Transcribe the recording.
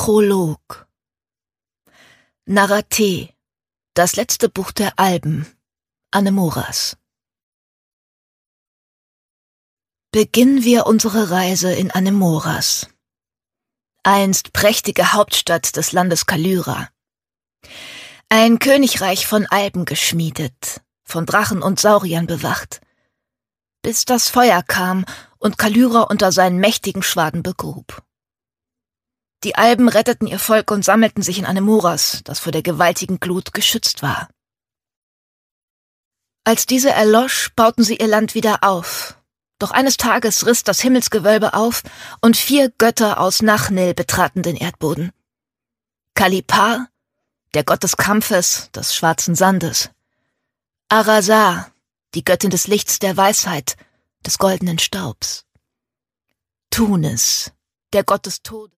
Prolog. Narate, das letzte Buch der Alben, Anemoras. Beginnen wir unsere Reise in Anemoras, einst prächtige Hauptstadt des Landes Kalyra. Ein Königreich von Alben geschmiedet, von Drachen und Sauriern bewacht, bis das Feuer kam und Kalyra unter seinen mächtigen Schwaden begrub. Die Alben retteten ihr Volk und sammelten sich in Anemoras, das vor der gewaltigen Glut geschützt war. Als diese erlosch, bauten sie ihr Land wieder auf. Doch eines Tages riss das Himmelsgewölbe auf und 4 Götter aus Nachnil betraten den Erdboden. Kalipar, der Gott des Kampfes, des schwarzen Sandes. Arasar, die Göttin des Lichts der Weisheit, des goldenen Staubs. Tunis, der Gott des Todes.